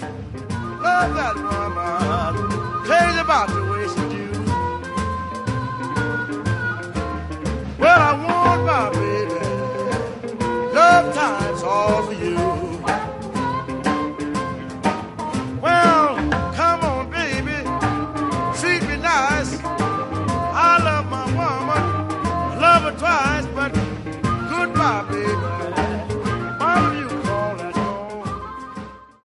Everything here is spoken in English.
Love that woman, crazy about the way she do. Well, I want my baby, love time's all for you. Well, come on, baby, treat me nice. I love my woman, I love her twice.